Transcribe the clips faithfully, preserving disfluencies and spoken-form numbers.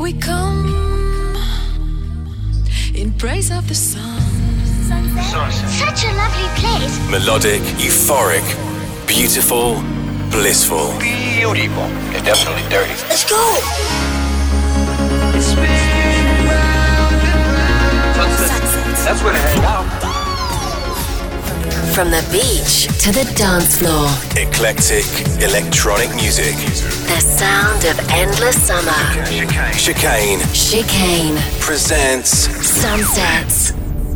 we come in praise of the sun. Such a lovely place. Melodic, euphoric, beautiful, blissful. Beautiful. It's definitely dirty. Let's go. Sunset. That's where to hang out. From the beach to the dance floor. Eclectic, electronic music. The sound of endless summer. Chicane. Chicane. Chicane Presents Sunsets.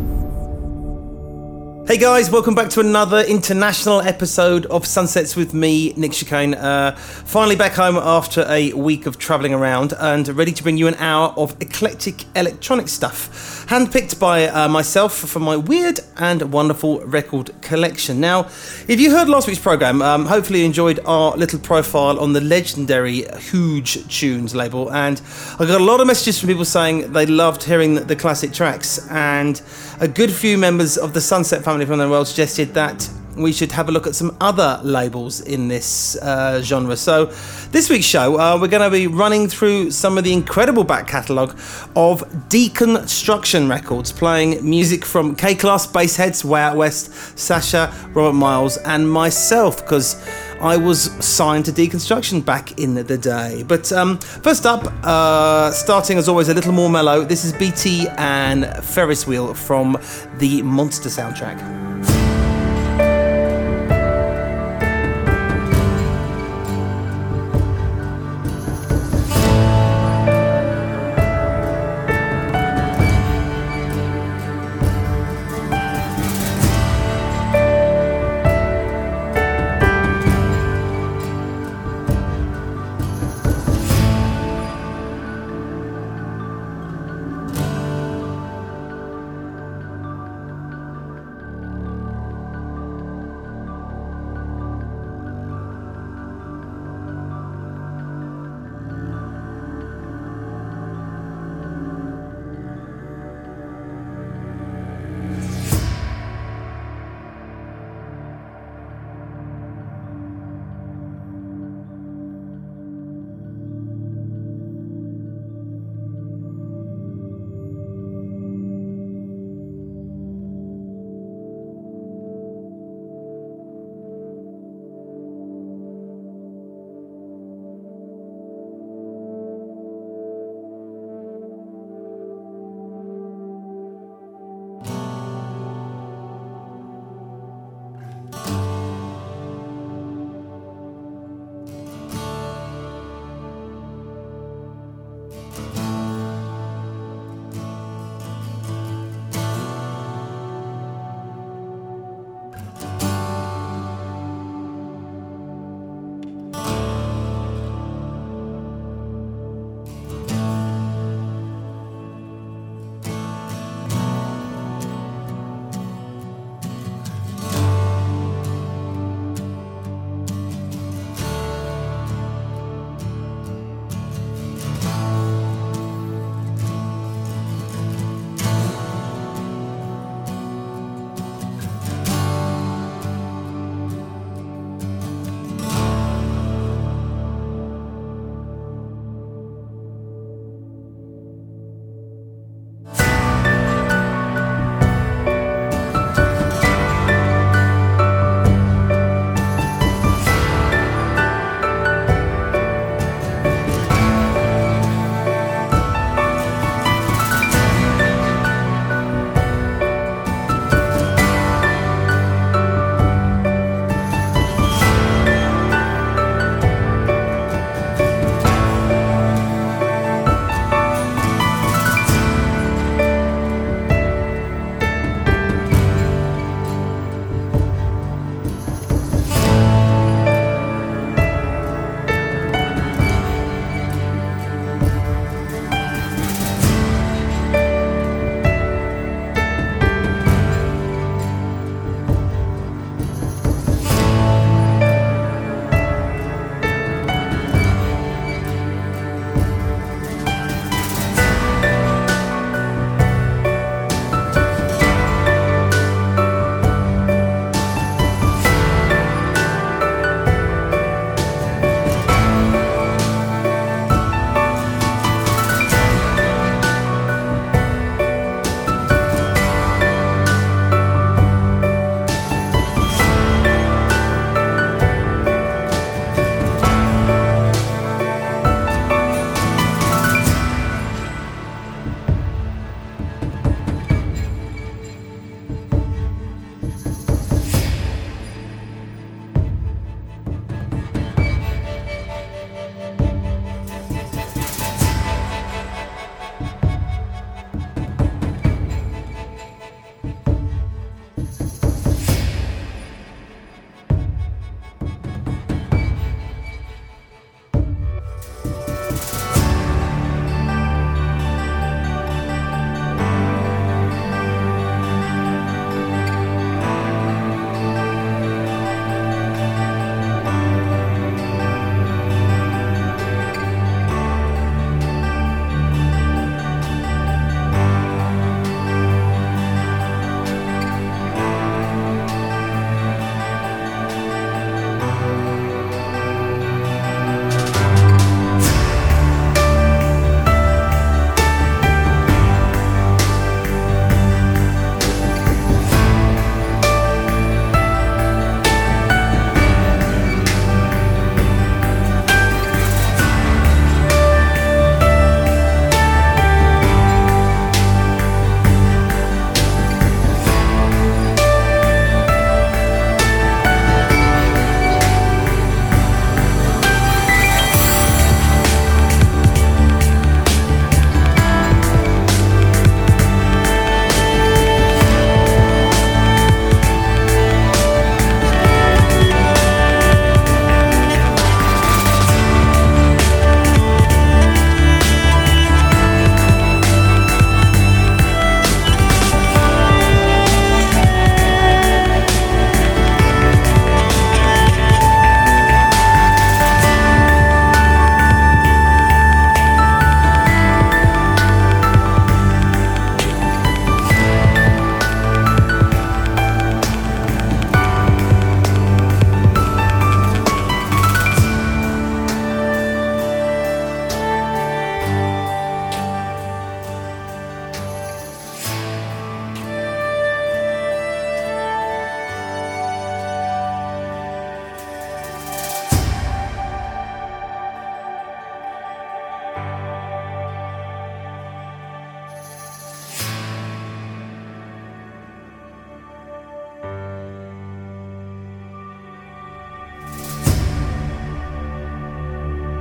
Hey guys, welcome back to another international episode of Sunsets with me, Nick Chicane. Uh, finally back home after a week of travelling around and ready to bring you an hour of eclectic electronic stuff, handpicked by uh, myself from my weird and wonderful record collection. Now, if you heard last week's programme, um, hopefully you enjoyed our little profile on the legendary Huge Tunes label, and I got a lot of messages from people saying they loved hearing the, the classic tracks, and a good few members of the Sunset family from the world suggested that we should have a look at some other labels in this uh, genre. So this week's show, uh, we're going to be running through some of the incredible back catalogue of Deconstruction Records, playing music from K-Class, Bassheads, Way Out West, Sasha, Robert Miles and myself, because I was signed to Deconstruction back in the day. But um, first up, uh, starting as always a little more mellow, this is B T and Ferris Wheel from the Monster soundtrack.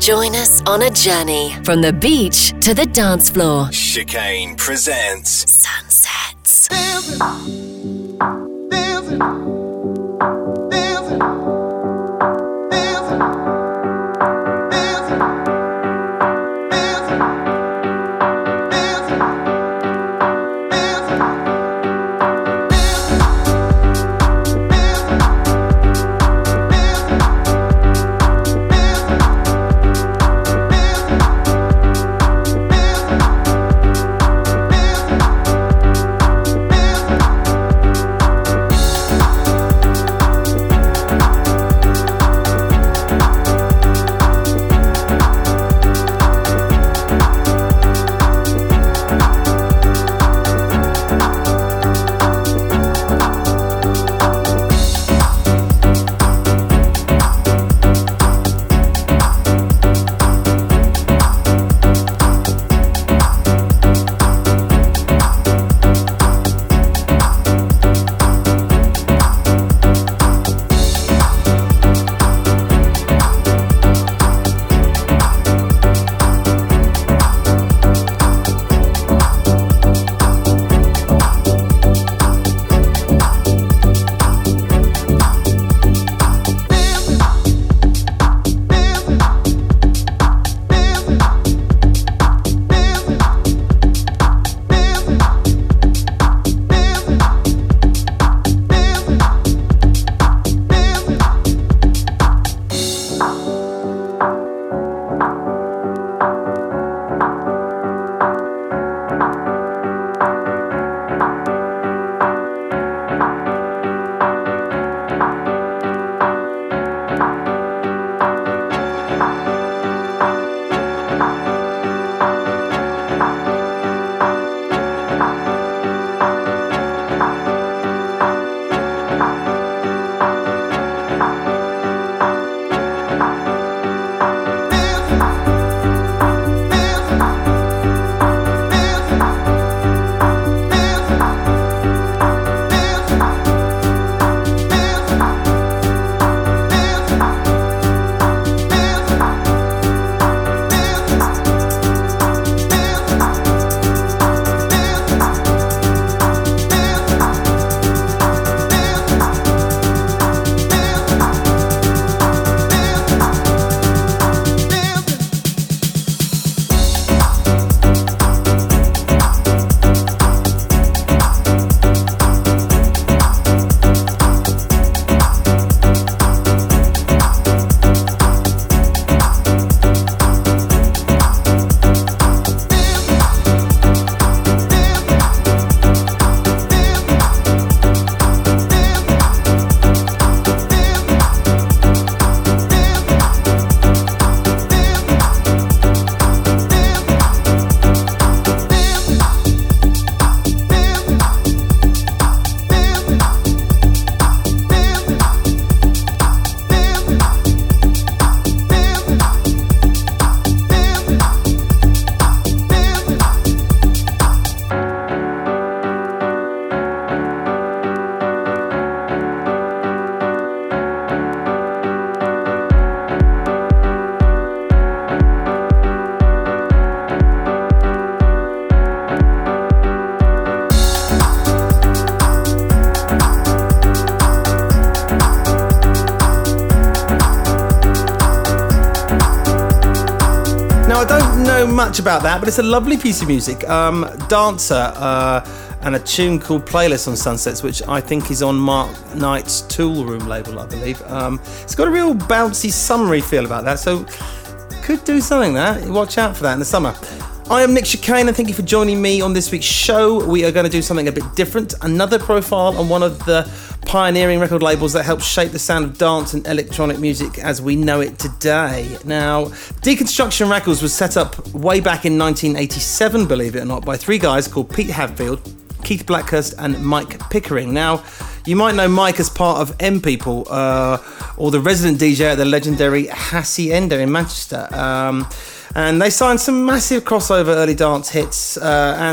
Join us on a journey from the beach to the dance floor. Chicane presents Sunsets. Dancing, dancing, dancing, dancing, dancing, dancing, dancing, much about that, but it's a lovely piece of music. Um, Dancer uh, and a tune called Playlist on Sunsets, which I think is on Mark Knight's Tool Room label, I believe. Um, it's got a real bouncy, summery feel about that, so could do something there. Watch out for that in the summer. I am Nick Chicane, and thank you for joining me on this week's show. We are going to do something a bit different. Another profile on one of the pioneering record labels that helped shape the sound of dance and electronic music as we know it today. Now, Deconstruction Records was set up way back in nineteen eighty-seven, believe it or not, by three guys called Pete Hadfield, Keith Blackhurst and Mike Pickering. Now, you might know Mike as part of M People, uh, or the resident D J at the legendary Hacienda in Manchester. Um, and they signed some massive crossover early dance hits, uh, and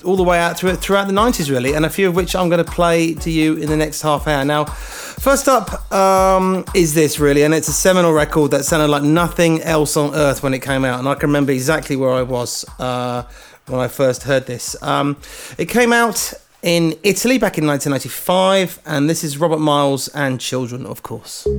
all the way out through, throughout the nineties, really, and a few of which I'm going to play to you in the next half hour. Now, first up um, is this, really, and it's a seminal record that sounded like nothing else on earth when it came out, and I can remember exactly where I was uh, when I first heard this. Um, it came out in Italy back in nineteen ninety-five, and this is Robert Miles and Children, of course.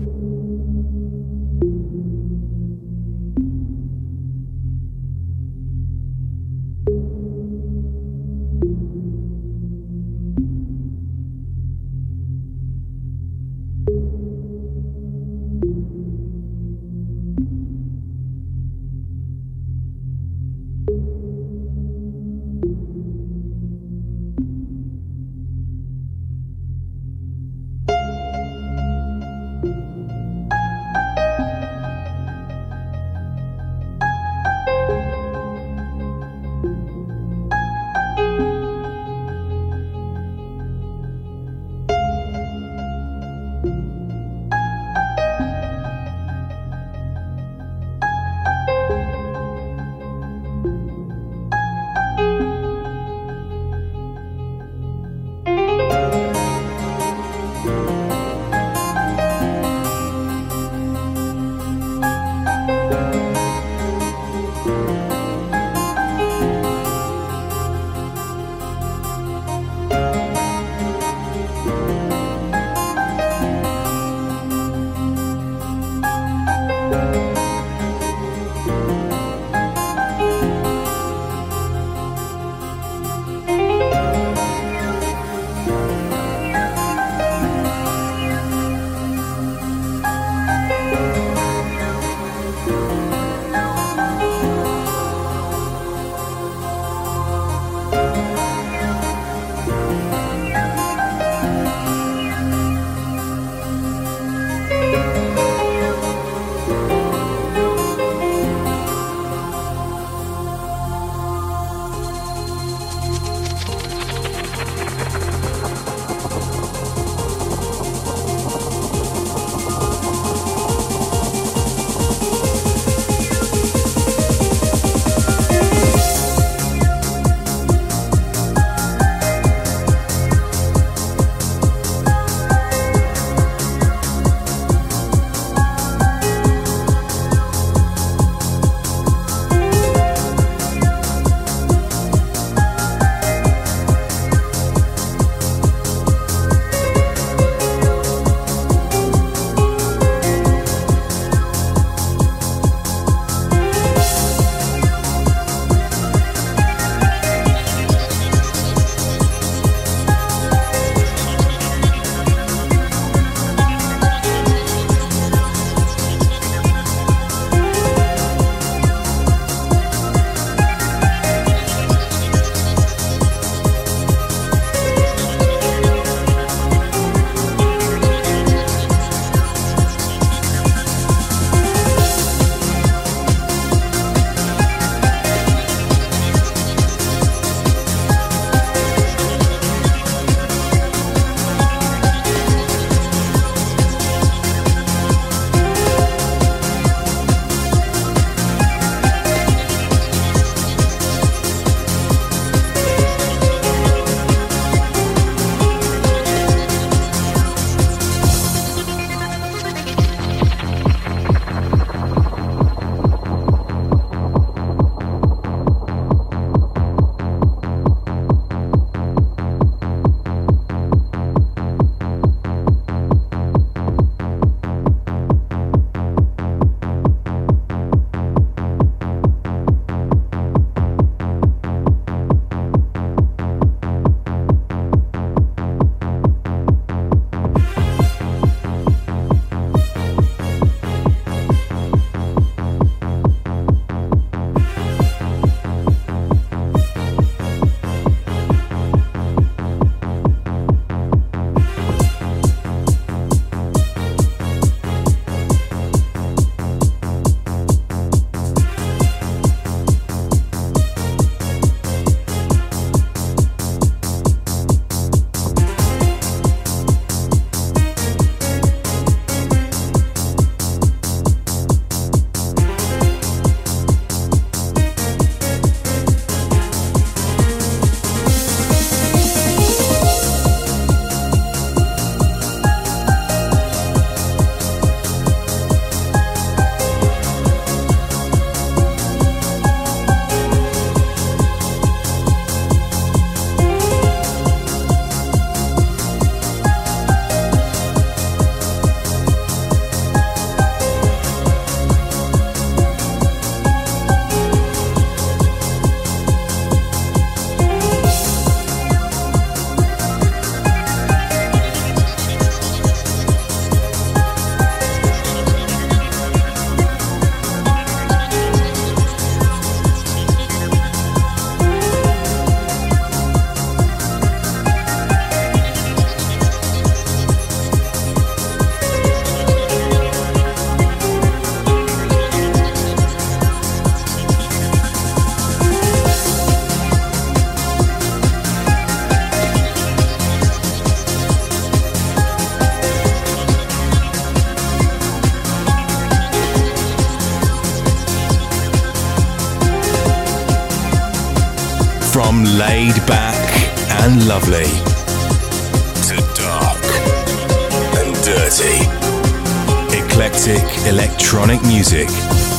From laid back and lovely to dark and dirty. Eclectic electronic music.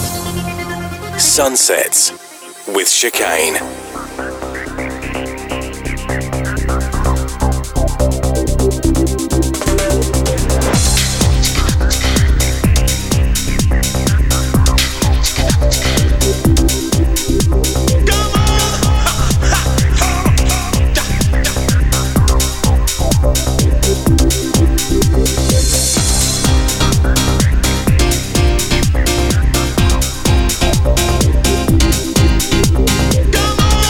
Sunsets with Chicane. Come on!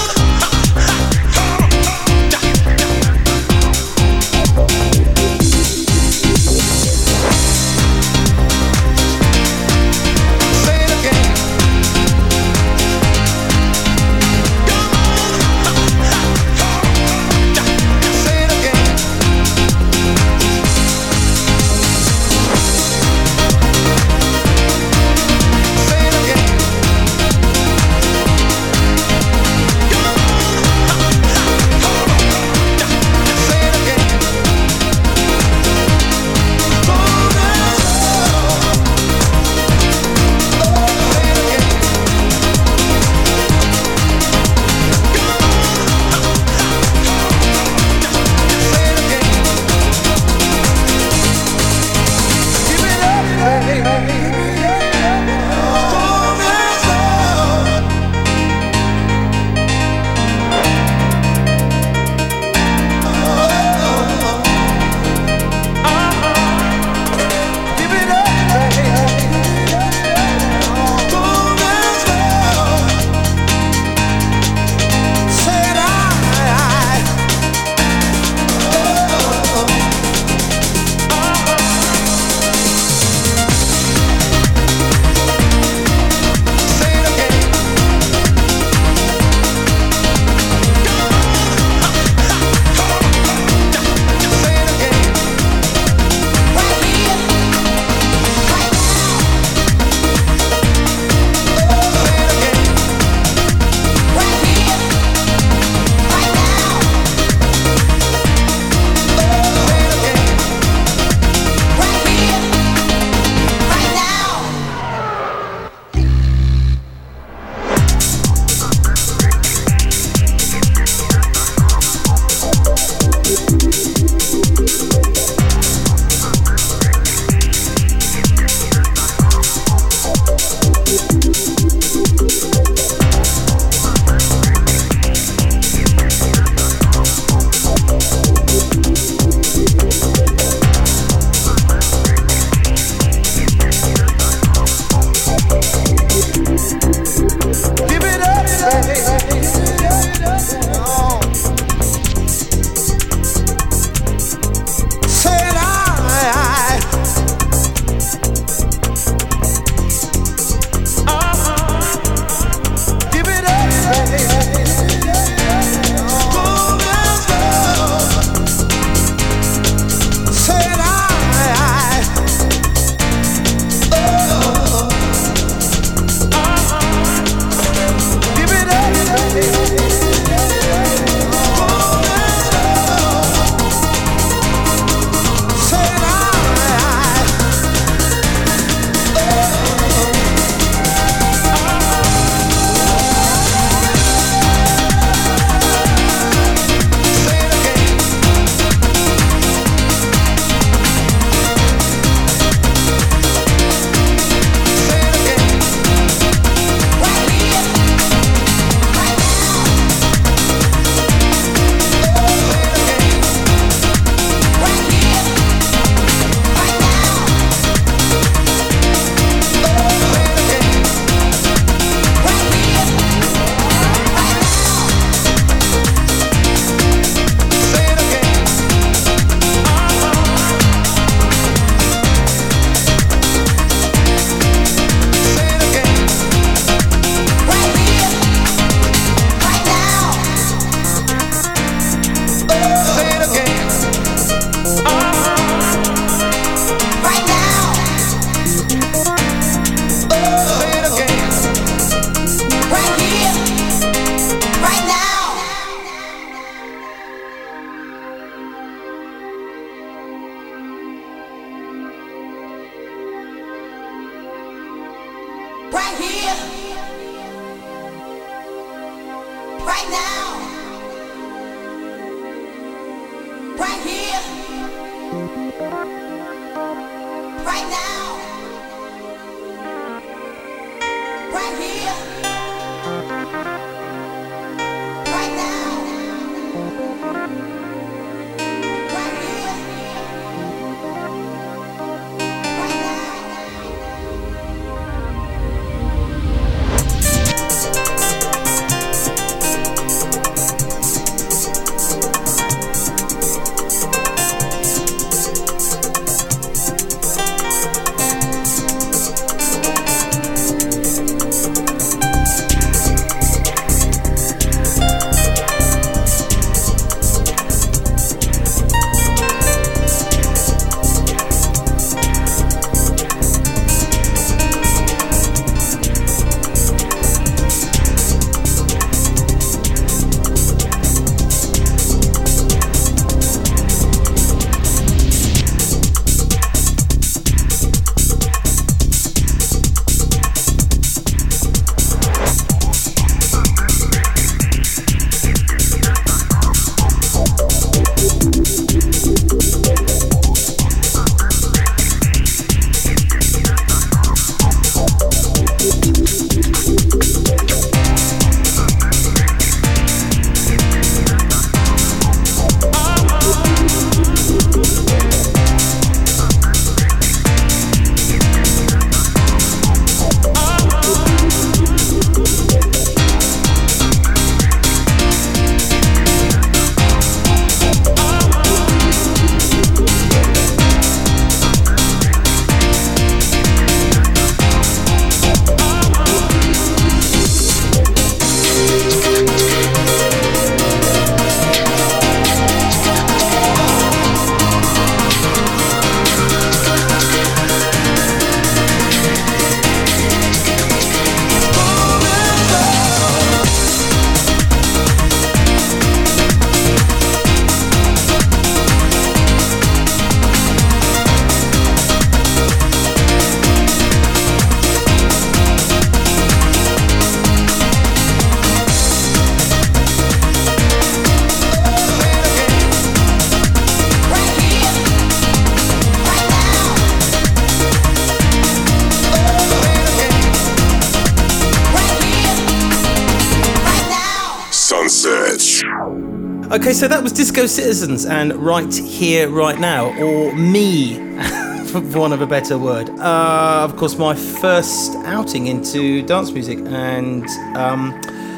Okay, so that was Disco Citizens and Right Here, Right Now, or Me, for want of a better word. Uh, of course, my first outing into dance music, and um,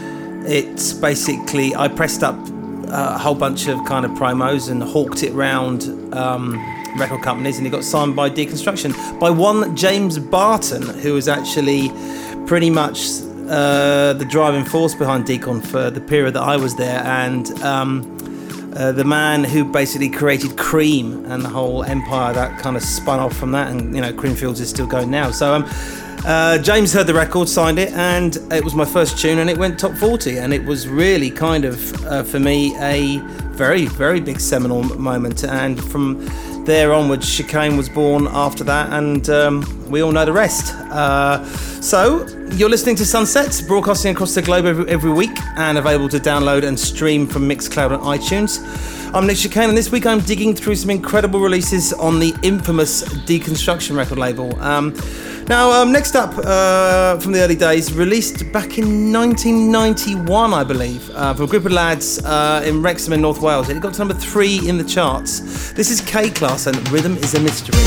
it's basically, I pressed up a whole bunch of kind of promos and hawked it round um, record companies, and it got signed by Deconstruction, by one James Barton, who was actually pretty much Uh, the driving force behind Decon for the period that I was there, and um, uh, the man who basically created Cream and the whole empire that kind of spun off from that, and you know, Creamfields is still going now. So um, uh, James heard the record, signed it, and it was my first tune, and it went top forty, and it was really kind of uh, for me a very very big seminal moment, and from there onwards Chicane was born after that, and um, we all know the rest. Uh, so you're listening to Sunsets, broadcasting across the globe every, every week and available to download and stream from Mixcloud and iTunes. I'm Nick Chicane, and this week I'm digging through some incredible releases on the infamous Deconstruction record label. Um, now, um, next up uh, from the early days, released back in nineteen ninety-one, I believe, uh, from a group of lads uh, in Wrexham in North Wales. It got to number three in the charts. This is K-Class and Rhythm is a Mystery.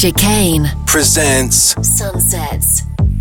Chicane presents Sunsets.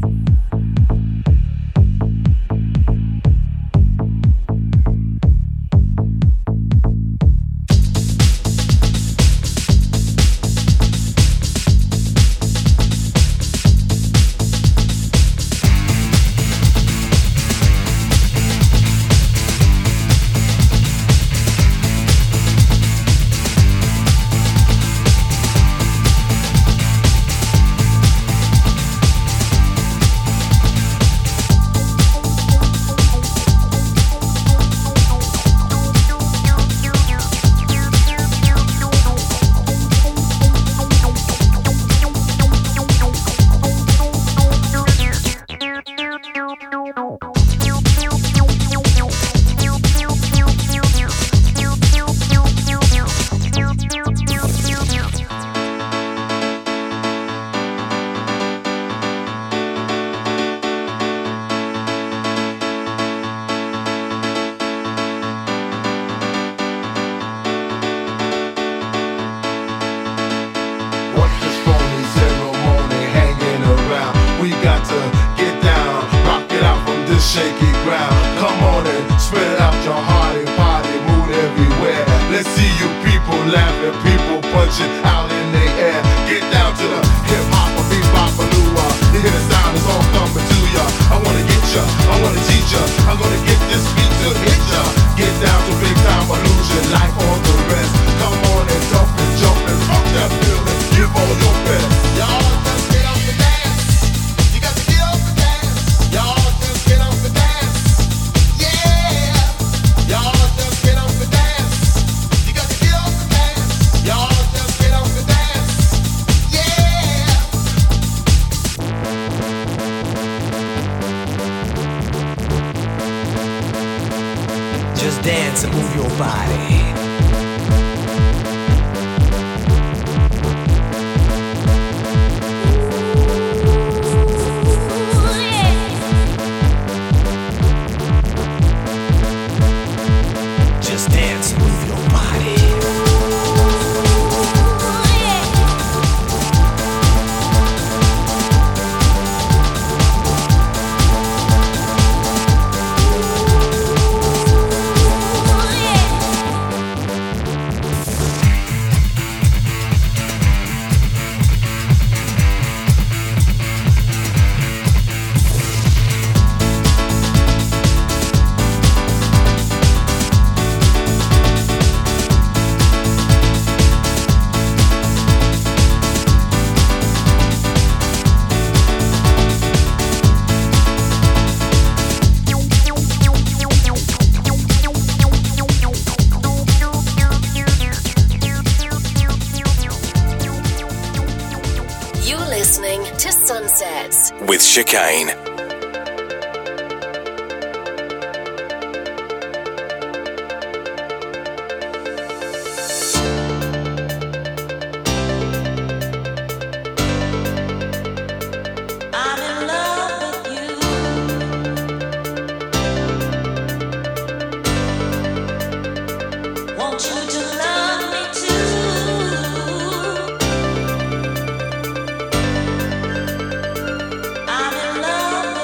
with Chicane. I'm in love.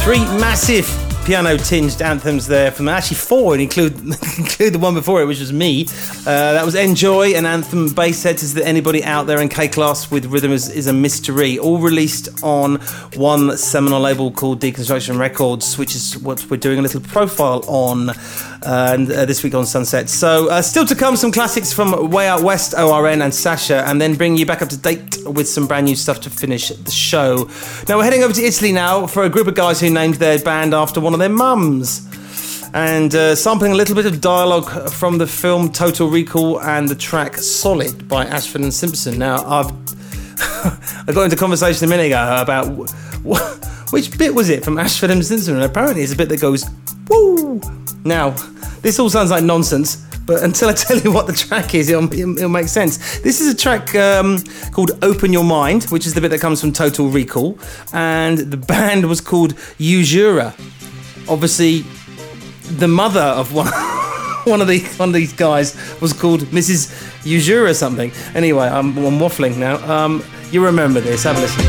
Three massive piano-tinged anthems there from actually four, and include include the one before it, which was me. Uh, that was Enjoy, an anthem. Bassheads, Is There Anybody Out There, and K-Class with Rhythm is, is a Mystery. All released on one seminal label called Deconstruction Records, which is what we're doing a little profile on. Uh, and uh, this week on Sunset. So uh, still to come, some classics from Way Out West, O R N and Sasha, and then bring you back up to date with some brand new stuff to finish the show. Now we're heading over to Italy now for a group of guys who named their band after one of their mums, and uh, sampling a little bit of dialogue from the film Total Recall and the track Solid by Ashford and Simpson. Now I've I got into conversation a minute ago about w- w- which bit was it from Ashford and Simpson, and apparently it's a bit that goes woo. Now, this all sounds like nonsense, but until I tell you what the track is, it'll, it'll make sense. This is a track um, called Open Your Mind, which is the bit that comes from Total Recall, and the band was called Usura. Obviously, the mother of one, one of the one of these guys was called Missus Usura something. Anyway, I'm, I'm waffling now. Um, you remember this, have a listen.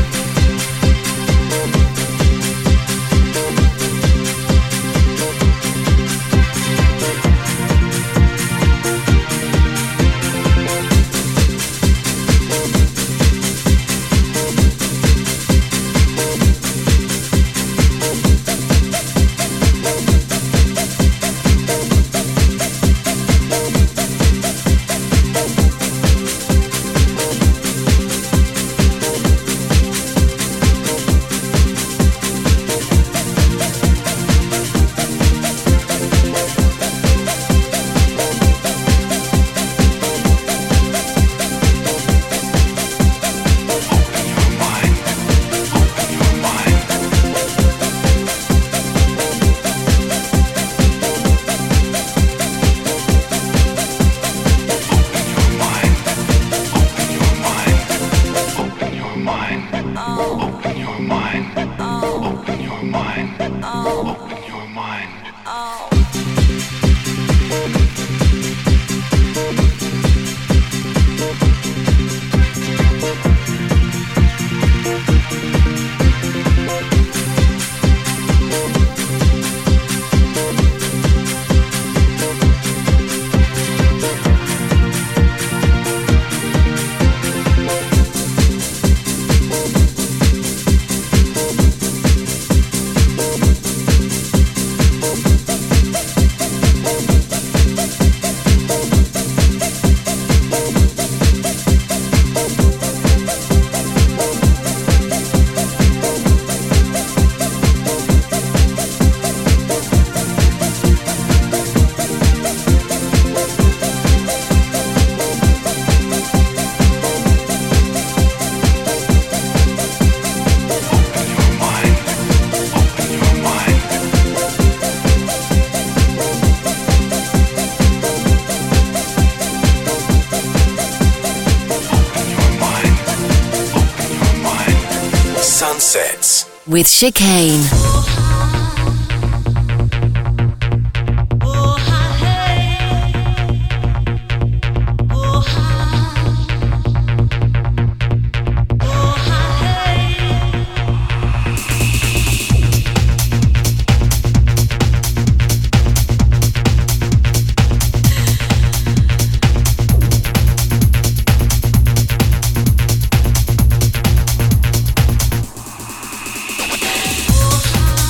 Sunsets with Chicane. Oh,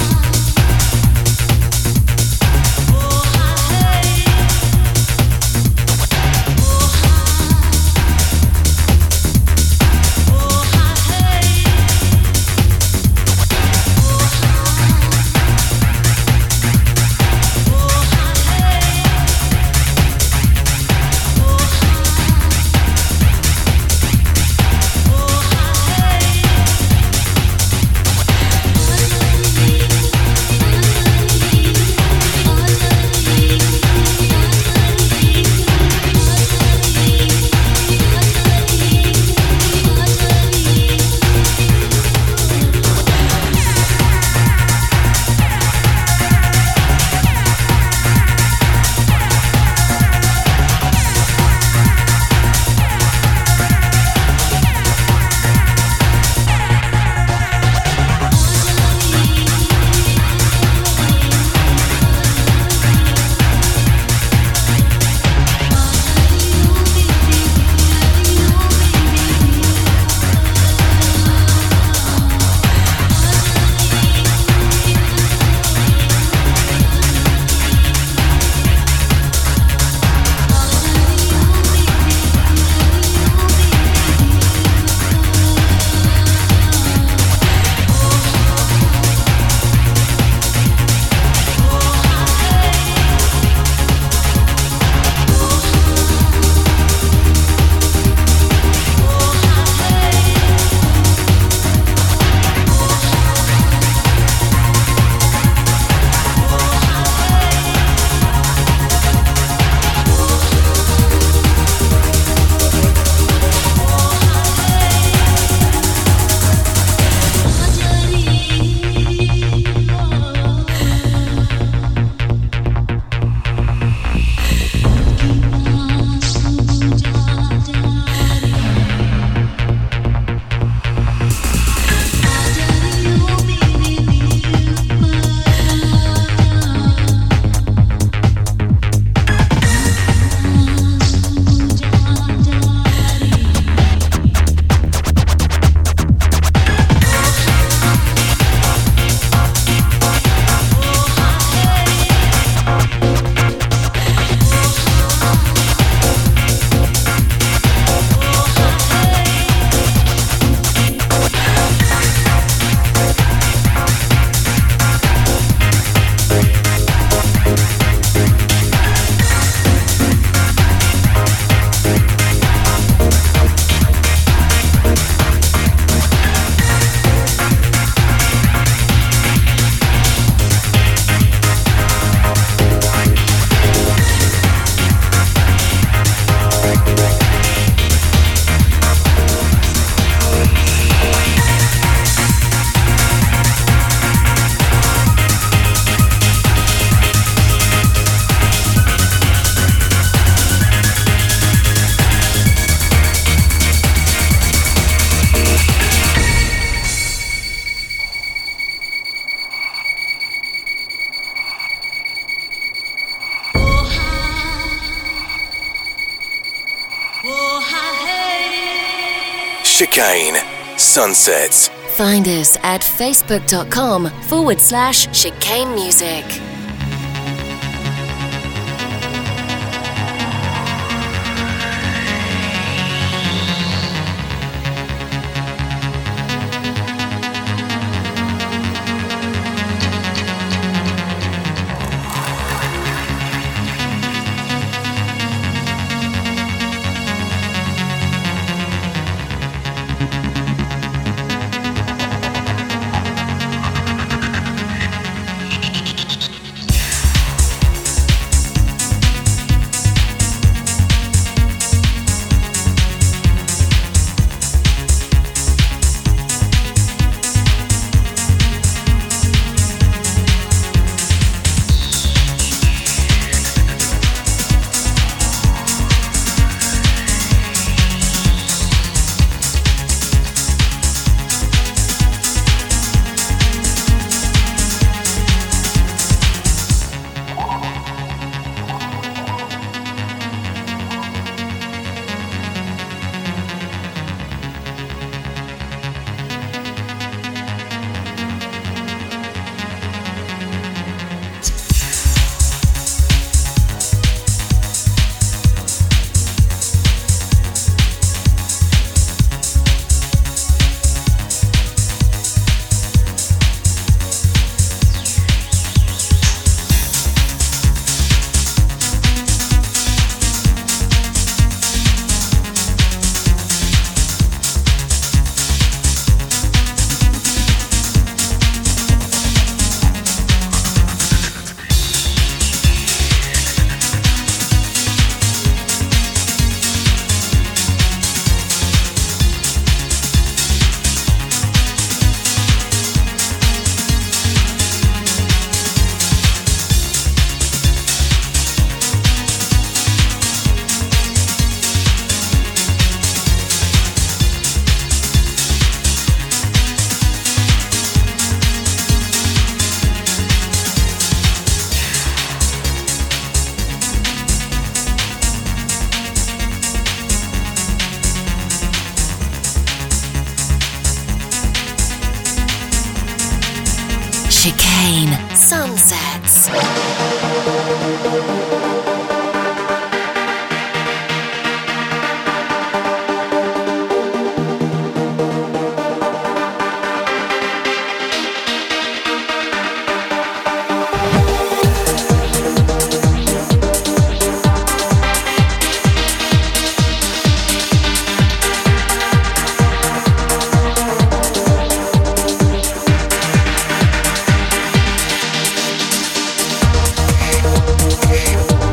Chicane. Sunsets. Find us at facebook.com forward slash chicane music. Chicane. Sunsets. We'll be right back.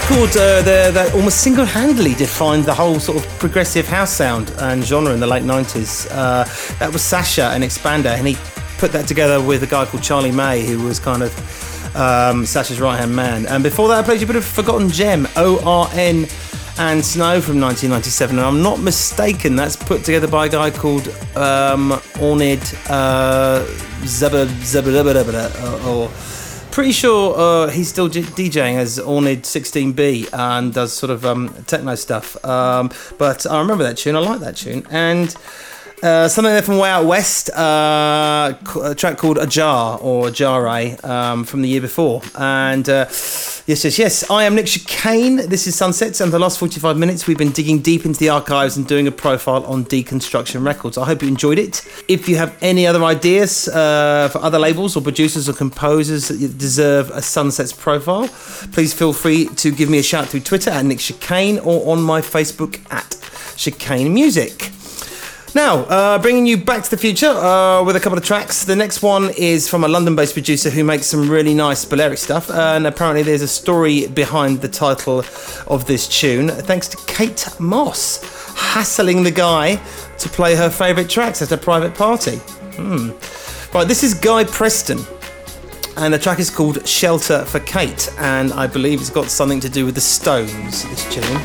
record uh, the, that almost single-handedly defined the whole sort of progressive house sound and genre in the late nineties. Uh, that was Sasha and Expander, and he put that together with a guy called Charlie May, who was kind of um, Sasha's right-hand man. And before that, I played you a bit of Forgotten Gem, O R N and Snow from nineteen ninety-seven. And I'm not mistaken, that's put together by a guy called um, Ornid uh, Zebba Zebba Zebba Zebba, or pretty sure uh, he's still DJing as Ornid sixteen B and does sort of um, techno stuff. Um, but I remember that tune. I like that tune. And uh, something there from Way Out West, uh, a track called Ajar or Ajare um, from the year before. And uh, yes, yes, yes. I am Nick Chicane. This is Sunsets, and for the last forty-five minutes we've been digging deep into the archives and doing a profile on Deconstruction Records. I hope you enjoyed it. If you have any other ideas uh, for other labels or producers or composers that deserve a Sunsets profile, please feel free to give me a shout through Twitter at Nick Chicane or on my Facebook at Chicane Music. Now, uh, bringing you back to the future uh, with a couple of tracks. The next one is from a London-based producer who makes some really nice Balearic stuff, and apparently there's a story behind the title of this tune, thanks to Kate Moss hassling the guy to play her favourite tracks at a private party. Hmm. Right, this is Guy Preston, and the track is called Shelter for Kate, and I believe it's got something to do with the Stones, this tune.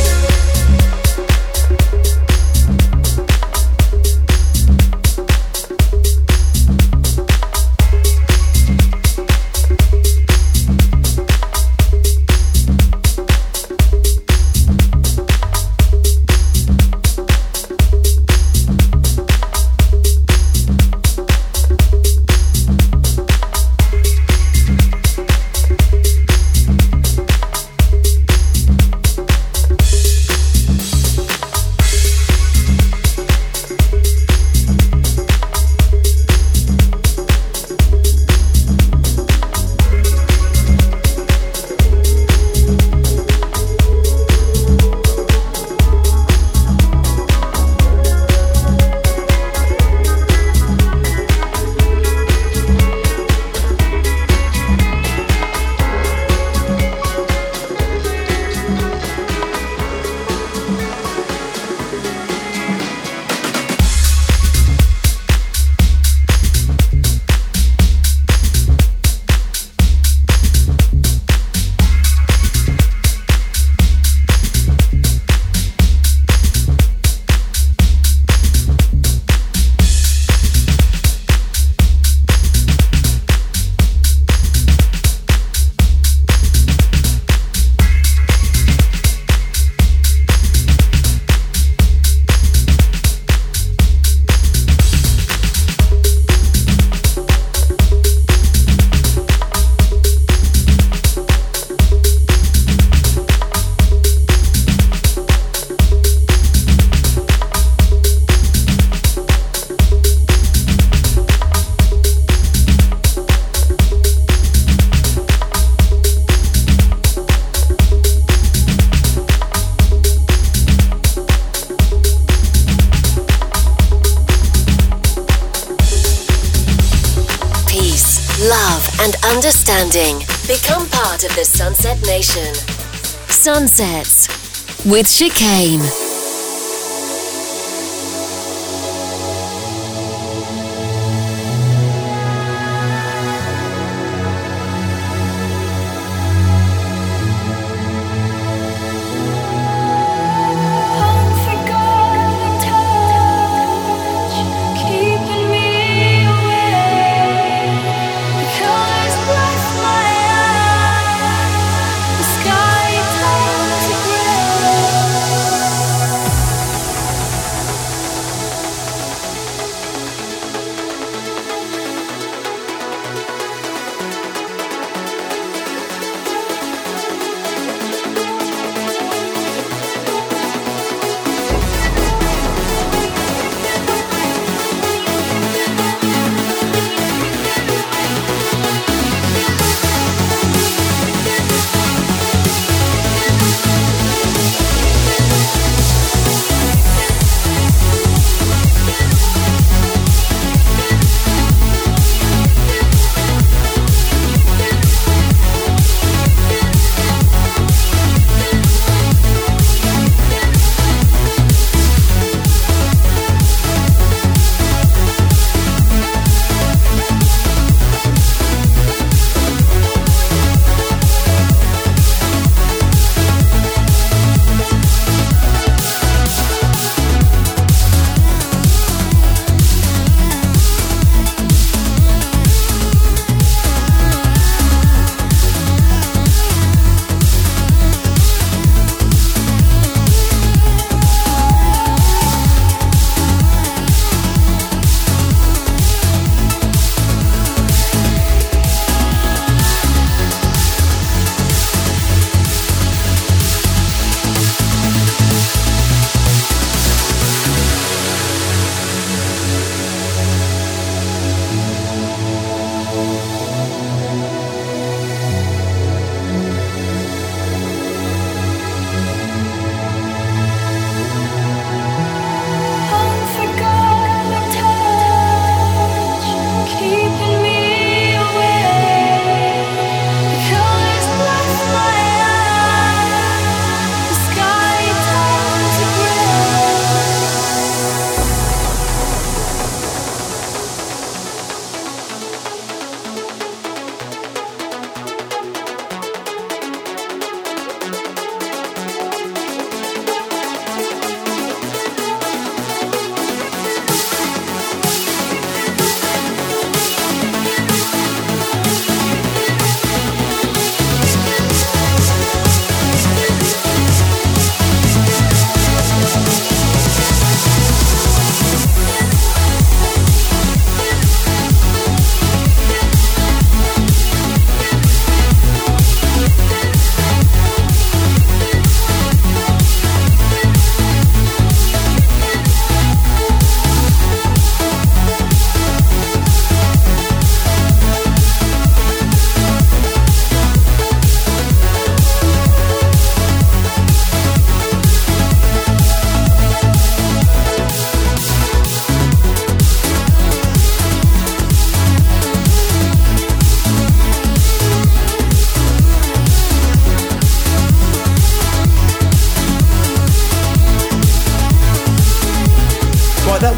Understanding. Become part of the Sunset Nation. Sunsets with Chicane. Sky turns to grey.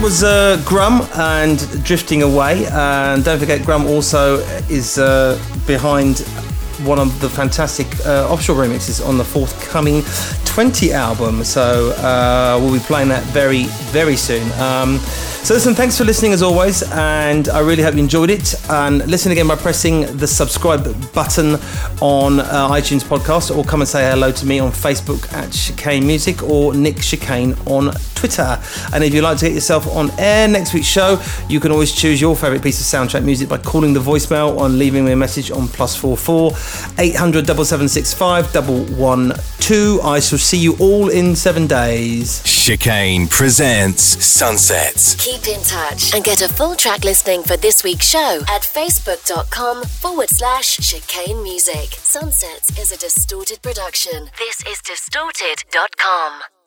was uh, Grum and Drifting Away. And don't forget, Grum also is uh, behind one of the fantastic uh, offshore remixes on the forthcoming twenty album. So uh, we'll be playing that very, very soon. Um, so listen, thanks for listening as always, and I really hope you enjoyed it. And listen again by pressing the subscribe button on uh, iTunes podcast, or come and say hello to me on Facebook at Chicane Music, or Nick Chicane on Twitter. And if you'd like to get yourself on air next week's show, you can always choose your favourite piece of soundtrack music by calling the voicemail or leaving me a message on plus four four eight hundred seven seven six five one one two. I shall see you all in seven days. Chicane presents Sunsets. Keep in touch and get a full track listing for this week's show at facebook.com forward slash chicane music. Sunsets is a Distorted production. This is distorted dot com.